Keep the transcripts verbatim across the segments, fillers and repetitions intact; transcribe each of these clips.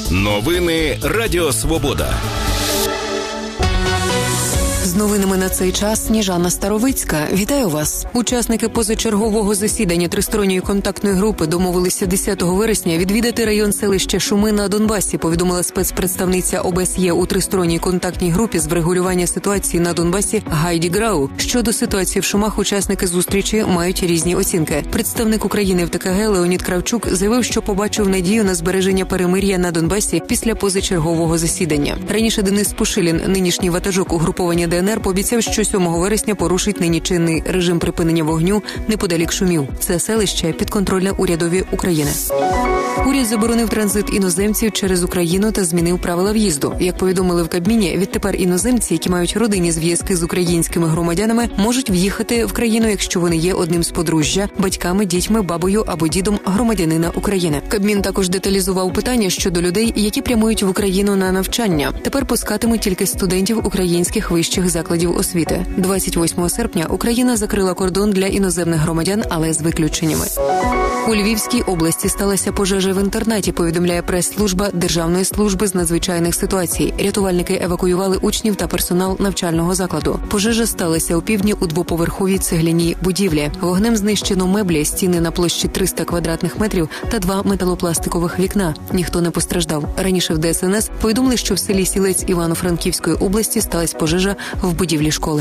Новини Радіо Свобода. З новинами на цей час Сніжана Старовицька. Вітаю вас. Учасники позачергового засідання тристоронньої контактної групи домовилися десятого вересня відвідати район селища Шуми на Донбасі, повідомила спецпредставниця О Б С Є у тристоронній контактній групі з врегулювання ситуації на Донбасі Гайді Грау. Щодо ситуації в Шумах, учасники зустрічі мають різні оцінки. Представник України в Т К Г Леонід Кравчук заявив, що побачив надію на збереження перемир'я на Донбасі після позачергового засідання. Раніше Денис Пушилін, нинішній ватажок угруповання Д Н Р, пообіцяв, що сьомого вересня порушить нині чинний режим припинення вогню неподалік Шумів. Це селище підконтрольне урядові України. Уряд заборонив транзит іноземців через Україну та змінив правила в'їзду. Як повідомили в Кабміні, відтепер іноземці, які мають родинні зв'язки з українськими громадянами, можуть в'їхати в країну, якщо вони є одним з подружжя, батьками, дітьми, бабою або дідом громадянина України. Кабмін також деталізував питання щодо людей, які прямують в Україну на навчання. Тепер пускатимуть тільки студентів українських вищих закладів освіти. двадцять восьмого серпня Україна закрила кордон для іноземних громадян, але з виключеннями. У Львівській області сталася пожежа в інтернаті, повідомляє прес-служба Державної служби з надзвичайних ситуацій. Рятувальники евакуювали учнів та персонал навчального закладу. Пожежа сталася у півдні у двоповерховій цегляній будівлі. Вогнем знищено меблі, стіни на площі триста квадратних метрів та два металопластикових вікна. Ніхто не постраждав. Раніше в Д С Н С повідомили, що в селі Сілець Івано-Франківської області сталася пожежа в будівлі школи.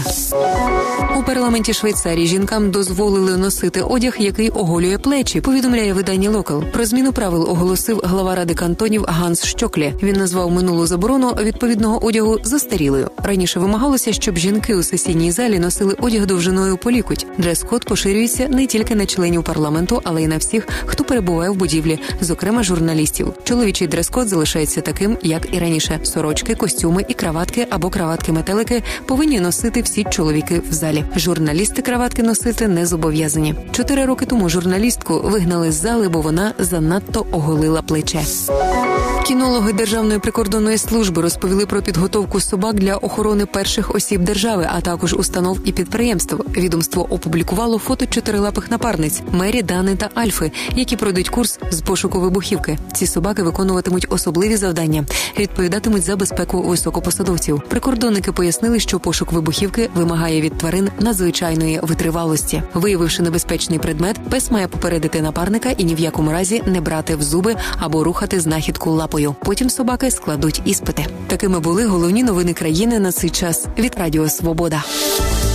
У парламенті Швейцарії жінкам дозволили носити одяг, який оголює плечі, повідомляє видання «Локал». Про зміну правил оголосив глава Ради кантонів Ганс Щоклі. Він назвав минулу заборону відповідного одягу застарілою. Раніше вимагалося, щоб жінки у сесійній залі носили одяг довжиною по лікоть. Дрес-код поширюється не тільки на членів парламенту, але й на всіх, хто перебуває в будівлі, зокрема журналістів. Чоловічий дрес-код залишається таким, як і раніше. Сорочки, костюми і краватки або краватки-метелики повинні носити всі чоловіки в залі. Журналісти краватки носити не зобов'язані. Чотири роки тому журналістку вигнали з зали, бо вона занадто оголила плече. Кінологи Державної прикордонної служби розповіли про підготовку собак для охорони перших осіб держави, а також установ і підприємств. Відомство опублікувало фото чотирилапих напарниць – Мері, Дани та Альфи, які пройдуть курс з пошуку вибухівки. Ці собаки виконуватимуть особливі завдання, відповідатимуть за безпеку високопосадовців. Прикордонники пояснили, що пошук вибухівки вимагає від тварин надзвичайної витривалості. Виявивши небезпечний предмет, пес має попередити напарника і ні в якому разі не брати в зуби або рухати знахідку лапою. Потім собаки складуть іспити. Такими були головні новини країни на цей час від Радіо Свобода.